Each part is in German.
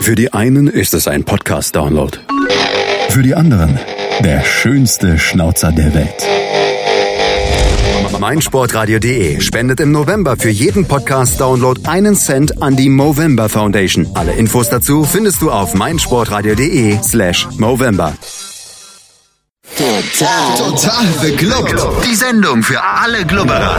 Für die einen ist es ein Podcast-Download. Für die anderen der schönste Schnauzer der Welt. meinsportradio.de spendet im November für jeden Podcast-Download 1 Cent an die Movember Foundation. Alle Infos dazu findest du auf meinsportradio.de/Movember. Total beglückt. Die Sendung für alle Glubberer.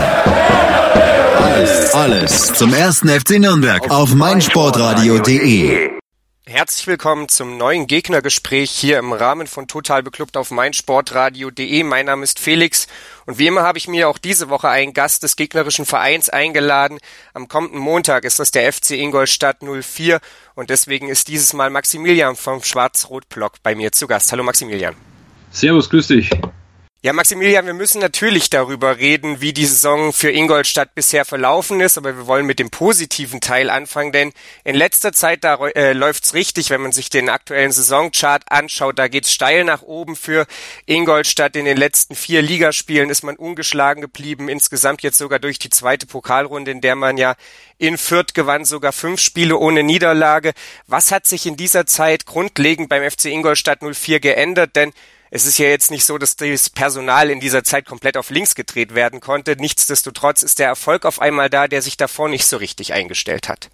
Alles zum 1. FC Nürnberg auf meinsportradio.de. Herzlich willkommen zum neuen Gegnergespräch hier im Rahmen von Total Beklubbt auf meinsportradio.de. Mein Name ist Felix und wie immer habe ich mir auch diese Woche einen Gast des gegnerischen Vereins eingeladen. Am kommenden Montag ist das der FC Ingolstadt 04 und deswegen ist dieses Mal Maximilian vom Schwarz-Rot-Block bei mir zu Gast. Hallo Maximilian. Servus, grüß dich. Ja, Maximilian, wir müssen natürlich darüber reden, wie die Saison für Ingolstadt bisher verlaufen ist, aber wir wollen mit dem positiven Teil anfangen, denn in letzter Zeit läuft's richtig, wenn man sich den aktuellen Saisonchart anschaut, da geht's steil nach oben für Ingolstadt. In den letzten 4 Ligaspielen ist man ungeschlagen geblieben, insgesamt jetzt sogar durch die zweite Pokalrunde, in der man ja in Fürth gewann, sogar 5 Spiele ohne Niederlage. Was hat sich in dieser Zeit grundlegend beim FC Ingolstadt 04 geändert, denn es ist ja jetzt nicht so, dass das Personal in dieser Zeit komplett auf links gedreht werden konnte. Nichtsdestotrotz ist der Erfolg auf einmal da, der sich davor nicht so richtig eingestellt hat.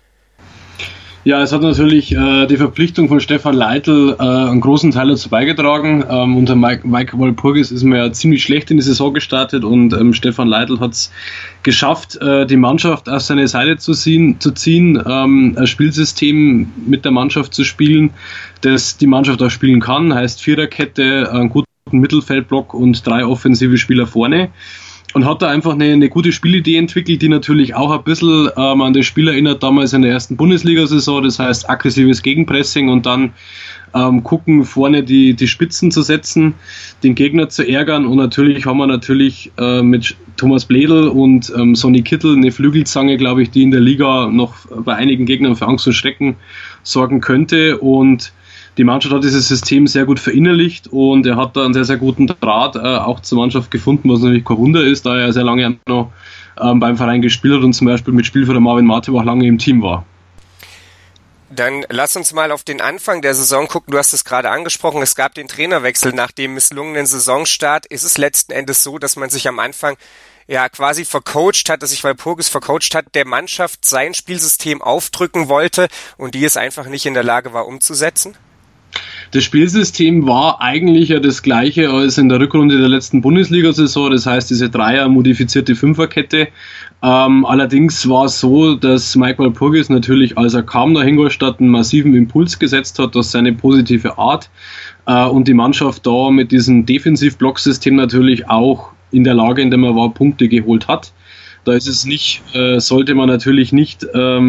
Ja, es hat natürlich die Verpflichtung von Stefan Leitl einen großen Teil dazu beigetragen. Unter Mike Walpurgis ist man ja ziemlich schlecht in die Saison gestartet und Stefan Leitl hat es geschafft, die Mannschaft auf seine Seite zu ziehen, ein Spielsystem mit der Mannschaft zu spielen, das die Mannschaft auch spielen kann, heißt Viererkette, einen guten Mittelfeldblock und 3 offensive Spieler vorne. Und hat da einfach eine gute Spielidee entwickelt, die natürlich auch ein bisschen an das Spiel erinnert, damals in der ersten Bundesliga-Saison, das heißt aggressives Gegenpressing und dann gucken, vorne die Spitzen zu setzen, den Gegner zu ärgern und natürlich haben wir mit Thomas Bledel und Sonny Kittel eine Flügelzange, glaube ich, die in der Liga noch bei einigen Gegnern für Angst und Schrecken sorgen könnte und die Mannschaft hat dieses System sehr gut verinnerlicht und er hat da einen sehr, sehr guten Draht auch zur Mannschaft gefunden, was natürlich kein Wunder ist, da er sehr lange noch beim Verein gespielt hat und zum Beispiel mit Spielführer Marvin Matip auch lange im Team war. Dann lass uns mal auf den Anfang der Saison gucken. Du hast es gerade angesprochen, es gab den Trainerwechsel nach dem misslungenen Saisonstart. Ist es letzten Endes so, dass man sich am Anfang ja quasi vercoacht hat, dass sich Walpurgis vercoacht hat, der Mannschaft sein Spielsystem aufdrücken wollte und die es einfach nicht in der Lage war umzusetzen? Das Spielsystem war eigentlich ja das gleiche als in der Rückrunde der letzten Bundesliga-Saison, das heißt diese Dreier-modifizierte Fünferkette. Allerdings war es so, dass Mike Walpurgis natürlich, als er kam nach Ingolstadt, einen massiven Impuls gesetzt hat durch seine positive Art und die Mannschaft da mit diesem Defensiv-Blocksystem natürlich auch in der Lage, in der man war, Punkte geholt hat. Da ist es nicht, sollte man natürlich nicht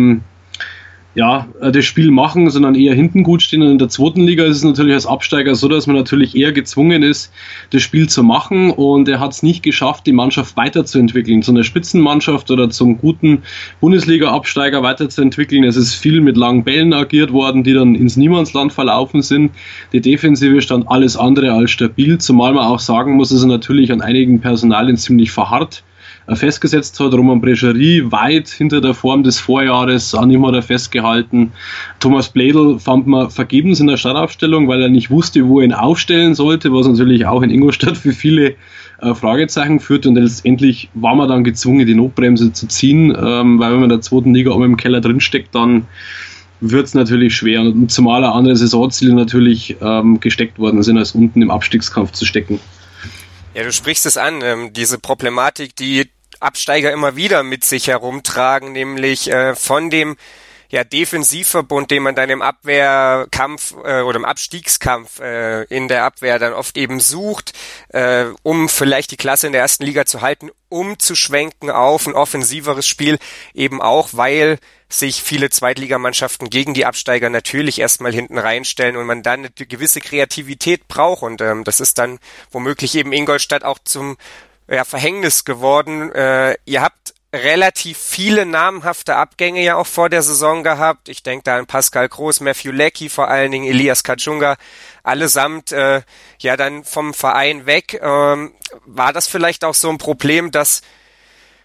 das Spiel machen, sondern eher hinten gut stehen. Und in der zweiten Liga ist es natürlich als Absteiger so, dass man natürlich eher gezwungen ist, das Spiel zu machen. Und er hat es nicht geschafft, die Mannschaft weiterzuentwickeln, zu einer Spitzenmannschaft oder zum guten Bundesliga-Absteiger weiterzuentwickeln. Es ist viel mit langen Bällen agiert worden, die dann ins Niemandsland verlaufen sind. Die Defensive stand alles andere als stabil, zumal man auch sagen muss, dass er natürlich an einigen Personalien ziemlich verharrt festgesetzt hat. Roman Brecherie weit hinter der Form des Vorjahres, an ihm hat er festgehalten. Thomas Bledel fand man vergebens in der Startaufstellung, weil er nicht wusste, wo er ihn aufstellen sollte, was natürlich auch in Ingolstadt für viele Fragezeichen führt und letztendlich war man dann gezwungen, die Notbremse zu ziehen, weil wenn man in der zweiten Liga oben im Keller drinsteckt, dann wird es natürlich schwer und zumal auch andere Saisonziele natürlich gesteckt worden sind, als unten im Abstiegskampf zu stecken. Ja, du sprichst es an, diese Problematik, die Absteiger immer wieder mit sich herumtragen, nämlich von dem Defensivverbund, den man dann im Abwehrkampf oder im Abstiegskampf in der Abwehr dann oft eben sucht, um vielleicht die Klasse in der ersten Liga zu halten, umzuschwenken auf ein offensiveres Spiel, eben auch, weil sich viele Zweitligamannschaften gegen die Absteiger natürlich erstmal hinten reinstellen und man dann eine gewisse Kreativität braucht und das ist dann womöglich eben Ingolstadt auch zum Verhängnis geworden. Ihr habt relativ viele namhafte Abgänge ja auch vor der Saison gehabt. Ich denke da an Pascal Groß, Matthew Leckie, vor allen Dingen Elias Kachunga, allesamt dann vom Verein weg. War das vielleicht auch so ein Problem, dass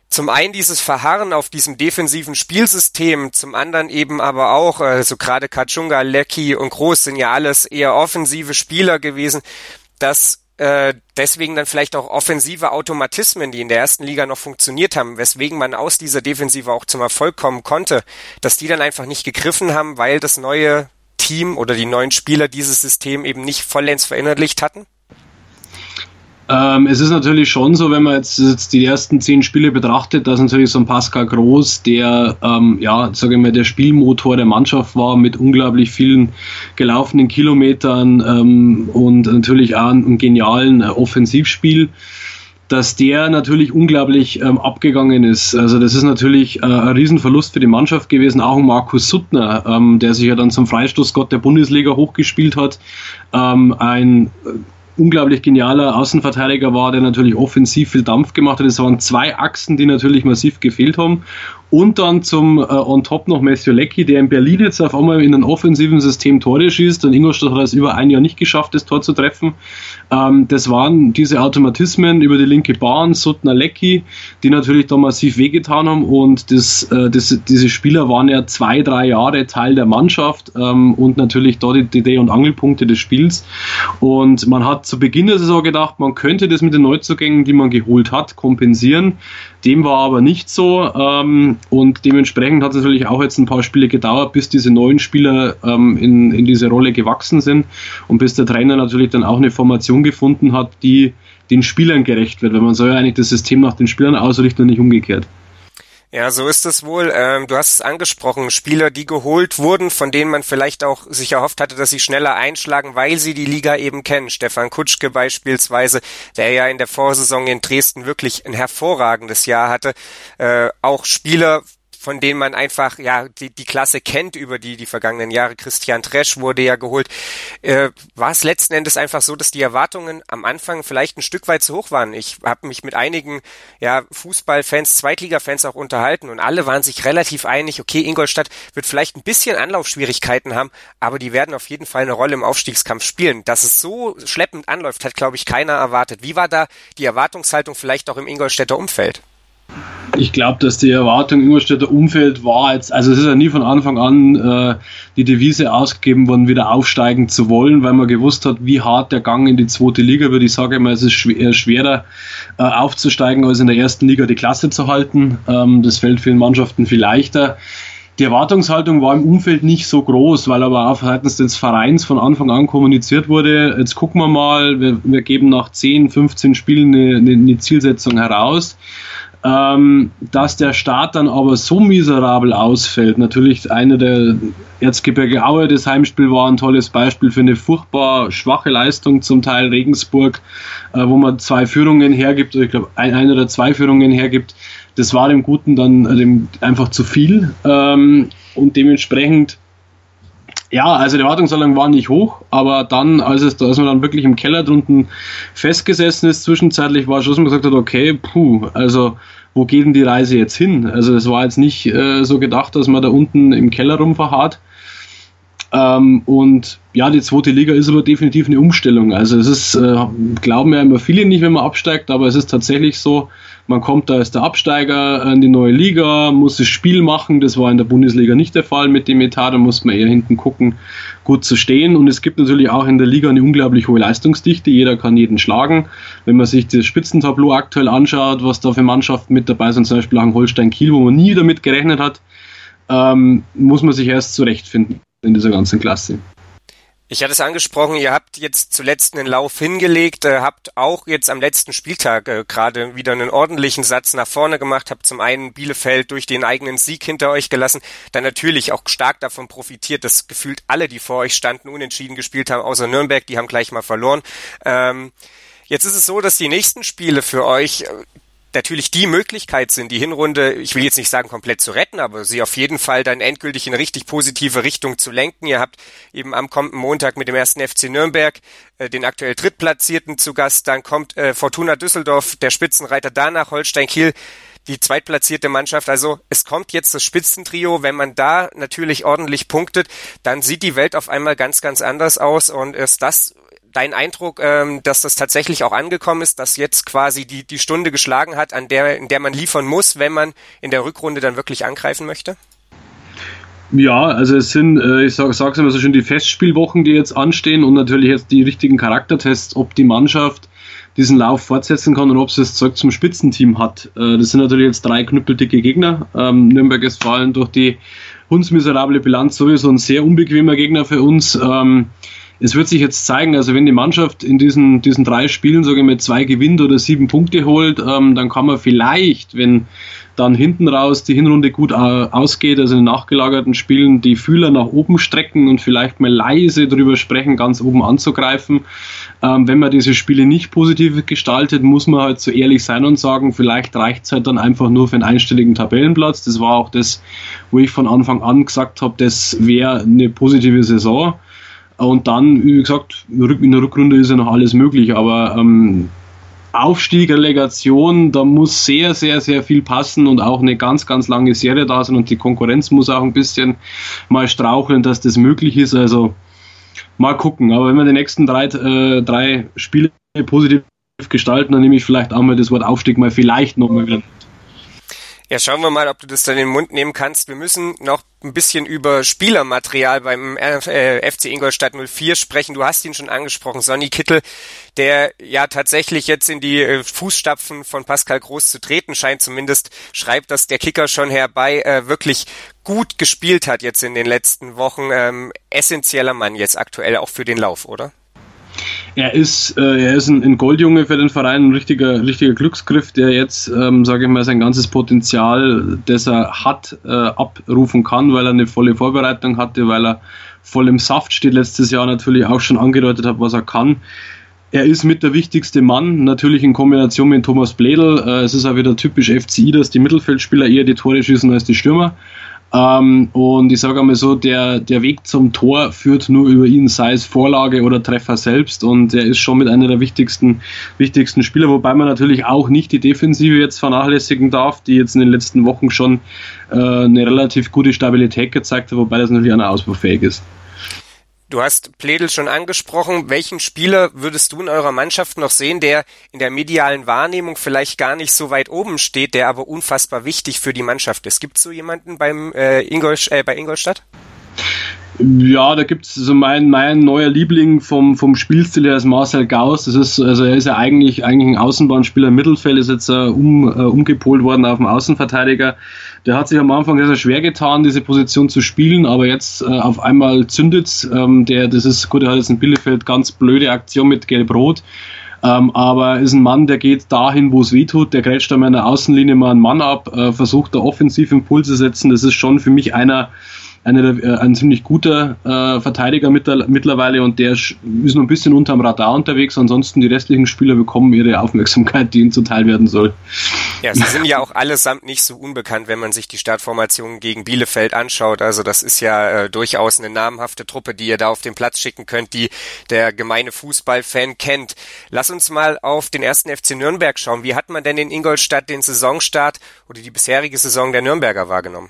zum einen dieses Verharren auf diesem defensiven Spielsystem, zum anderen eben aber auch, so gerade Kachunga, Lecky und Groß sind ja alles eher offensive Spieler gewesen, dass deswegen dann vielleicht auch offensive Automatismen, die in der ersten Liga noch funktioniert haben, weswegen man aus dieser Defensive auch zum Erfolg kommen konnte, dass die dann einfach nicht gegriffen haben, weil das neue Team oder die neuen Spieler dieses System eben nicht vollends verinnerlicht hatten? Es ist natürlich schon so, wenn man jetzt die ersten 10 Spiele betrachtet, dass natürlich so ein Pascal Groß, der, der Spielmotor der Mannschaft war mit unglaublich vielen gelaufenen Kilometern und natürlich auch einem genialen Offensivspiel, dass der natürlich unglaublich abgegangen ist. Also das ist natürlich ein Riesenverlust für die Mannschaft gewesen, auch Markus Suttner, der sich ja dann zum Freistoßgott der Bundesliga hochgespielt hat, ein unglaublich genialer Außenverteidiger war, der natürlich offensiv viel Dampf gemacht hat. Es waren 2 Achsen, die natürlich massiv gefehlt haben. Und dann zum on top noch Matthew Lecky, der in Berlin jetzt auf einmal in einem offensiven System Tore schießt. Und Ingolstadt hat es über ein Jahr nicht geschafft, das Tor zu treffen. Das waren diese Automatismen über die linke Bahn, Suttner, Lecky, die natürlich da massiv wehgetan haben. Und diese Spieler waren ja 2-3 Jahre Teil der Mannschaft und natürlich da die Dreh- und Angelpunkte des Spiels. Und man hat zu Beginn der Saison gedacht, man könnte das mit den Neuzugängen, die man geholt hat, kompensieren. Dem war aber nicht so und dementsprechend hat es natürlich auch jetzt ein paar Spiele gedauert, bis diese neuen Spieler in diese Rolle gewachsen sind und bis der Trainer natürlich dann auch eine Formation gefunden hat, die den Spielern gerecht wird, weil man soll ja eigentlich das System nach den Spielern ausrichten und nicht umgekehrt. Ja, so ist es wohl. Du hast es angesprochen, Spieler, die geholt wurden, von denen man vielleicht auch sich erhofft hatte, dass sie schneller einschlagen, weil sie die Liga eben kennen. Stefan Kutschke beispielsweise, der ja in der Vorsaison in Dresden wirklich ein hervorragendes Jahr hatte. Auch Spieler, von denen man einfach die Klasse kennt über die vergangenen Jahre. Christian Tresch wurde ja geholt. War es letzten Endes einfach so, dass die Erwartungen am Anfang vielleicht ein Stück weit zu hoch waren? Ich habe mich mit einigen Fußballfans, Zweitligafans auch unterhalten und alle waren sich relativ einig, okay, Ingolstadt wird vielleicht ein bisschen Anlaufschwierigkeiten haben, aber die werden auf jeden Fall eine Rolle im Aufstiegskampf spielen. Dass es so schleppend anläuft, hat, glaube ich, keiner erwartet. Wie war da die Erwartungshaltung vielleicht auch im Ingolstädter Umfeld? Ich glaube, dass die Erwartung im Ingolstädter Umfeld war jetzt, also es ist ja nie von Anfang an die Devise ausgegeben worden, wieder aufsteigen zu wollen, weil man gewusst hat, wie hart der Gang in die 2. Liga wird. Ich sage immer, es ist schwerer aufzusteigen, als in der 1. Liga die Klasse zu halten. Das fällt vielen Mannschaften viel leichter. Die Erwartungshaltung war im Umfeld nicht so groß, weil aber auch seitens des Vereins von Anfang an kommuniziert wurde, jetzt gucken wir mal, wir geben nach 10, 15 Spielen eine Zielsetzung heraus. Dass der Start dann aber so miserabel ausfällt, natürlich einer der Erzgebirge Aue, das Heimspiel war ein tolles Beispiel für eine furchtbar schwache Leistung, zum Teil Regensburg, wo man 2 Führungen hergibt, oder ich glaube ein oder 2 Führungen hergibt, das war dem Guten dann einfach zu viel und dementsprechend also die Erwartungshaltung war nicht hoch, aber dann, als man dann wirklich im Keller drunten festgesessen ist, zwischenzeitlich war schon, dass man gesagt hat, okay, also wo geht denn die Reise jetzt hin? Also es war jetzt nicht so gedacht, dass man da unten im Keller rumverharrt. Und die 2. Liga ist aber definitiv eine Umstellung. Also es ist, glauben ja immer viele nicht, wenn man absteigt, aber es ist tatsächlich so, man kommt da als der Absteiger in die neue Liga, muss das Spiel machen, das war in der Bundesliga nicht der Fall mit dem Etat, da muss man eher hinten gucken, gut zu stehen und es gibt natürlich auch in der Liga eine unglaublich hohe Leistungsdichte, jeder kann jeden schlagen. Wenn man sich das Spitzentableau aktuell anschaut, was da für Mannschaften mit dabei sind, zum Beispiel auch in Holstein Kiel, wo man nie damit gerechnet hat, muss man sich erst zurechtfinden in dieser ganzen Klasse. Ich hatte es angesprochen, ihr habt jetzt zuletzt einen Lauf hingelegt, habt auch jetzt am letzten Spieltag gerade wieder einen ordentlichen Satz nach vorne gemacht, habt zum einen Bielefeld durch den eigenen Sieg hinter euch gelassen, dann natürlich auch stark davon profitiert, dass gefühlt alle, die vor euch standen, unentschieden gespielt haben, außer Nürnberg, die haben gleich mal verloren. Jetzt ist es so, dass die nächsten Spiele für euch natürlich die Möglichkeit sind, die Hinrunde, ich will jetzt nicht sagen komplett zu retten, aber sie auf jeden Fall dann endgültig in eine richtig positive Richtung zu lenken. Ihr habt eben am kommenden Montag mit dem 1. FC Nürnberg den aktuell Drittplatzierten zu Gast, dann kommt Fortuna Düsseldorf, der Spitzenreiter, danach Holstein Kiel, die zweitplatzierte Mannschaft. Also es kommt jetzt das Spitzentrio, wenn man da natürlich ordentlich punktet, dann sieht die Welt auf einmal ganz, ganz anders aus und ist das dein Eindruck, dass das tatsächlich auch angekommen ist, dass jetzt quasi die Stunde geschlagen hat, in der man liefern muss, wenn man in der Rückrunde dann wirklich angreifen möchte? Ja, also es sind, ich sag's immer so schön, die Festspielwochen, die jetzt anstehen und natürlich jetzt die richtigen Charaktertests, ob die Mannschaft diesen Lauf fortsetzen kann und ob sie das Zeug zum Spitzenteam hat. Das sind natürlich jetzt 3 knüppeldicke Gegner. Nürnberg ist vor allem durch die hundsmiserable Bilanz sowieso ein sehr unbequemer Gegner für uns. Es wird sich jetzt zeigen, also wenn die Mannschaft in diesen 3 Spielen, sage ich mal, 2 gewinnt oder 7 Punkte holt, dann kann man vielleicht, wenn dann hinten raus die Hinrunde gut ausgeht, also in nachgelagerten Spielen, die Fühler nach oben strecken und vielleicht mal leise drüber sprechen, ganz oben anzugreifen. Wenn man diese Spiele nicht positiv gestaltet, muss man halt so ehrlich sein und sagen, vielleicht reicht es halt dann einfach nur für einen einstelligen Tabellenplatz. Das war auch das, wo ich von Anfang an gesagt habe, das wäre eine positive Saison. Und dann, wie gesagt, in der Rückrunde ist ja noch alles möglich, aber Aufstieg, Relegation, da muss sehr, sehr, sehr viel passen und auch eine ganz, ganz lange Serie da sein und die Konkurrenz muss auch ein bisschen mal straucheln, dass das möglich ist. Also mal gucken, aber wenn wir die nächsten 3 Spiele positiv gestalten, dann nehme ich vielleicht auch mal das Wort Aufstieg mal vielleicht nochmal wieder. Ja, schauen wir mal, ob du das dann in den Mund nehmen kannst. Wir müssen noch ein bisschen über Spielermaterial beim FC Ingolstadt 04 sprechen. Du hast ihn schon angesprochen, Sonny Kittel, der ja tatsächlich jetzt in die Fußstapfen von Pascal Groß zu treten scheint. Zumindest schreibt das der Kicker schon herbei, wirklich gut gespielt hat jetzt in den letzten Wochen. Essentieller Mann jetzt aktuell auch für den Lauf, oder? Er ist ein Goldjunge für den Verein, ein richtiger Glücksgriff, der jetzt, sage ich mal, sein ganzes Potenzial, das er hat, abrufen kann, weil er eine volle Vorbereitung hatte, weil er voll im Saft steht, letztes Jahr natürlich auch schon angedeutet hat, was er kann. Er ist mit der wichtigste Mann, natürlich in Kombination mit Thomas Bledel. Es ist auch wieder typisch FCI, dass die Mittelfeldspieler eher die Tore schießen als die Stürmer. Und ich sage einmal so, der Weg zum Tor führt nur über ihn, sei es Vorlage oder Treffer selbst, und er ist schon mit einer der wichtigsten Spieler, wobei man natürlich auch nicht die Defensive jetzt vernachlässigen darf, die jetzt in den letzten Wochen schon eine relativ gute Stabilität gezeigt hat, wobei das natürlich auch ausbaufähig ist. Du hast Pledel schon angesprochen. Welchen Spieler würdest du in eurer Mannschaft noch sehen, der in der medialen Wahrnehmung vielleicht gar nicht so weit oben steht, der aber unfassbar wichtig für die Mannschaft ist? Gibt es so jemanden bei Ingolstadt? Ja, da gibt es so mein neuer Liebling vom Spielstil her ist Marcel Gauss. Er ist ja eigentlich ein Außenbahnspieler im Mittelfeld, ist jetzt umgepolt worden auf den Außenverteidiger. Der hat sich am Anfang sehr, sehr schwer getan, diese Position zu spielen, aber jetzt auf einmal zündet's. Das ist gut, er hat jetzt in Bielefeld ganz blöde Aktion mit Gelb-Rot. Aber ist ein Mann, der geht dahin, wo es weh tut, der grätscht an meiner Außenlinie mal einen Mann ab, versucht da offensiv Impulse zu setzen. Das ist schon für mich ein ziemlich guter Verteidiger mittlerweile, und der ist noch ein bisschen unterm Radar unterwegs. Ansonsten die restlichen Spieler bekommen ihre Aufmerksamkeit, die ihnen zuteil werden soll. Ja, sie sind ja auch allesamt nicht so unbekannt, wenn man sich die Startformation gegen Bielefeld anschaut. Also das ist ja durchaus eine namhafte Truppe, die ihr da auf den Platz schicken könnt, die der gemeine Fußballfan kennt. Lass uns mal auf den 1. FC Nürnberg schauen. Wie hat man denn in Ingolstadt den Saisonstart oder die bisherige Saison der Nürnberger wahrgenommen?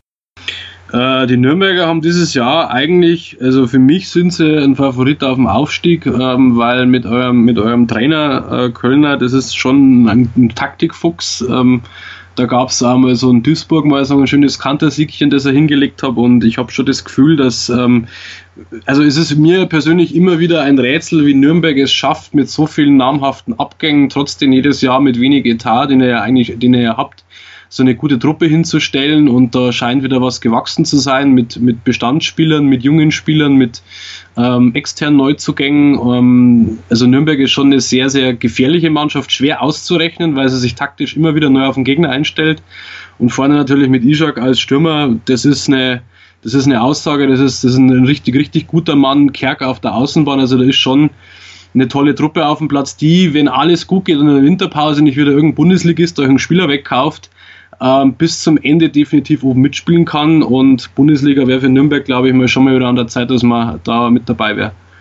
Die Nürnberger haben dieses Jahr eigentlich, also für mich sind sie ein Favorit auf dem Aufstieg, weil mit eurem Trainer Kölner, das ist schon ein Taktikfuchs. Da gab es einmal so in Duisburg mal so ein schönes Kantersiegchen, das er hingelegt hat, und ich habe schon das Gefühl, dass also es ist mir persönlich immer wieder ein Rätsel, wie Nürnberg es schafft, mit so vielen namhaften Abgängen, trotzdem jedes Jahr mit wenig Etat, den ihr ja habt, so eine gute Truppe hinzustellen, und da scheint wieder was gewachsen zu sein mit Bestandsspielern, mit jungen Spielern, mit externen Neuzugängen. Also Nürnberg ist schon eine sehr, sehr gefährliche Mannschaft, schwer auszurechnen, weil sie sich taktisch immer wieder neu auf den Gegner einstellt, und vorne natürlich mit Ishak als Stürmer, das ist eine Aussage, das ist ein richtig, richtig guter Mann. Kerk auf der Außenbahn, also da ist schon eine tolle Truppe auf dem Platz, die, wenn alles gut geht und in der Winterpause nicht wieder irgendein Bundesligist euch einen Spieler wegkauft, bis zum Ende definitiv oben mitspielen kann, und Bundesliga wäre für Nürnberg, glaube ich, schon mal wieder an der Zeit, dass man da mit dabei wäre.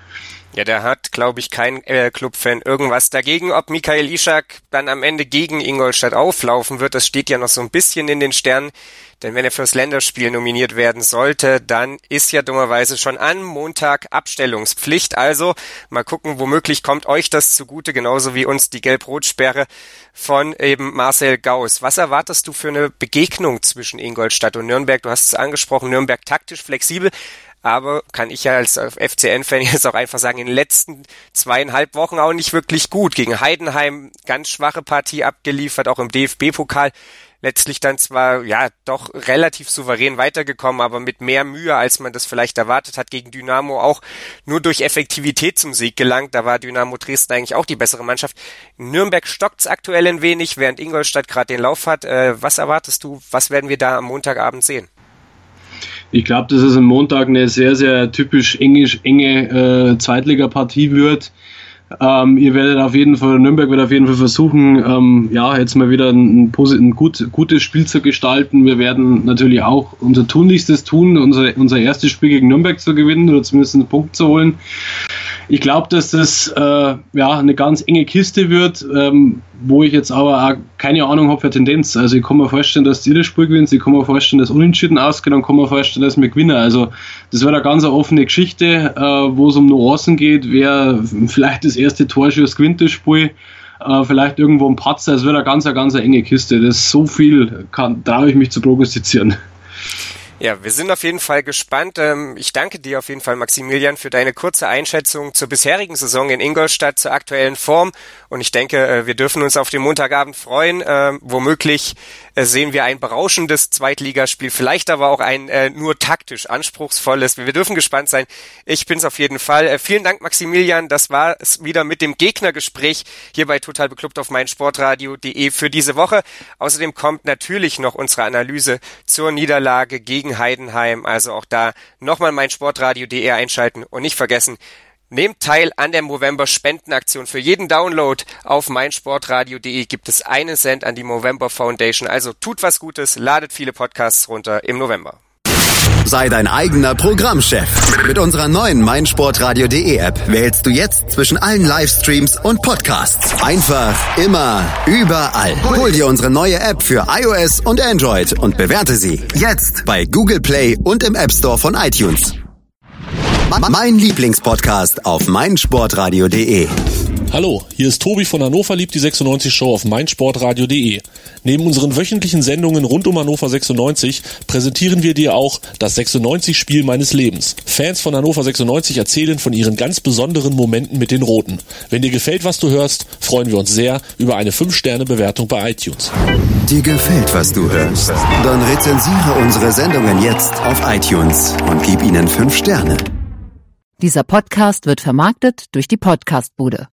Ja, da hat, glaube ich, kein Clubfan irgendwas dagegen. Ob Michael Ishak dann am Ende gegen Ingolstadt auflaufen wird, das steht ja noch so ein bisschen in den Sternen. Denn wenn er fürs Länderspiel nominiert werden sollte, dann ist ja dummerweise schon am Montag Abstellungspflicht. Also mal gucken, womöglich kommt euch das zugute, genauso wie uns die Gelb-Rot-Sperre von eben Marcel Gauss. Was erwartest du für eine Begegnung zwischen Ingolstadt und Nürnberg? Du hast es angesprochen, Nürnberg taktisch flexibel. Aber kann ich ja als FCN-Fan jetzt auch einfach sagen, in den letzten 2,5 Wochen auch nicht wirklich gut. Gegen Heidenheim ganz schwache Partie abgeliefert, auch im DFB-Pokal. Letztlich dann zwar, ja, doch relativ souverän weitergekommen, aber mit mehr Mühe, als man das vielleicht erwartet hat. Gegen Dynamo auch nur durch Effektivität zum Sieg gelangt. Da war Dynamo Dresden eigentlich auch die bessere Mannschaft. In Nürnberg stockt's aktuell ein wenig, während Ingolstadt gerade den Lauf hat. Was erwartest du? Was werden wir da am Montagabend sehen? Ich glaube, dass es am Montag eine sehr, sehr typisch enge Zweitligapartie wird. Nürnberg wird auf jeden Fall versuchen, jetzt mal wieder ein gutes Spiel zu gestalten. Wir werden natürlich auch unser Tunlichstes tun, unser erstes Spiel gegen Nürnberg zu gewinnen oder zumindest einen Punkt zu holen. Ich glaube, dass das eine ganz enge Kiste wird, wo ich jetzt aber auch keine Ahnung habe für Tendenz. Also ich kann mir vorstellen, dass die das Spiel gewinnt, ich kann mir vorstellen, dass Unentschieden ausgeht, dann kann mir vorstellen, dass wir gewinnen. Also das wird eine ganz offene Geschichte, wo es um Nuancen geht, wer vielleicht das erste Torschuss gewinnt das Spiel, vielleicht irgendwo ein Patzer. Es wird eine ganz enge Kiste. Das ist so viel, traue ich mich zu prognostizieren. Ja, wir sind auf jeden Fall gespannt. Ich danke dir auf jeden Fall, Maximilian, für deine kurze Einschätzung zur bisherigen Saison in Ingolstadt, zur aktuellen Form. Und ich denke, wir dürfen uns auf den Montagabend freuen. Womöglich sehen wir ein berauschendes Zweitligaspiel, vielleicht aber auch ein nur taktisch anspruchsvolles. Wir dürfen gespannt sein. Ich bin's auf jeden Fall. Vielen Dank, Maximilian. Das war es wieder mit dem Gegnergespräch hier bei Total Beklubbt auf meinsportradio.de für diese Woche. Außerdem kommt natürlich noch unsere Analyse zur Niederlage gegen Heidenheim. Also auch da nochmal meinsportradio.de einschalten und nicht vergessen, nehmt teil an der Movember-Spendenaktion. Für jeden Download auf meinsportradio.de gibt es 1 Cent an die Movember Foundation. Also tut was Gutes, ladet viele Podcasts runter im November. Sei dein eigener Programmchef. Mit unserer neuen meinsportradio.de App wählst du jetzt zwischen allen Livestreams und Podcasts. Einfach, immer, überall. Hol dir unsere neue App für iOS und Android und bewerte sie jetzt bei Google Play und im App Store von iTunes. Mein Lieblingspodcast auf meinsportradio.de. Hallo, hier ist Tobi von Hannover liebt die 96 Show auf meinsportradio.de. Neben unseren wöchentlichen Sendungen rund um Hannover 96 präsentieren wir dir auch das 96-Spiel meines Lebens. Fans von Hannover 96 erzählen von ihren ganz besonderen Momenten mit den Roten. Wenn dir gefällt, was du hörst, freuen wir uns sehr über eine 5-Sterne-Bewertung bei iTunes. Dir gefällt, was du hörst? Dann rezensiere unsere Sendungen jetzt auf iTunes und gib ihnen 5 Sterne. Dieser Podcast wird vermarktet durch die Podcastbude.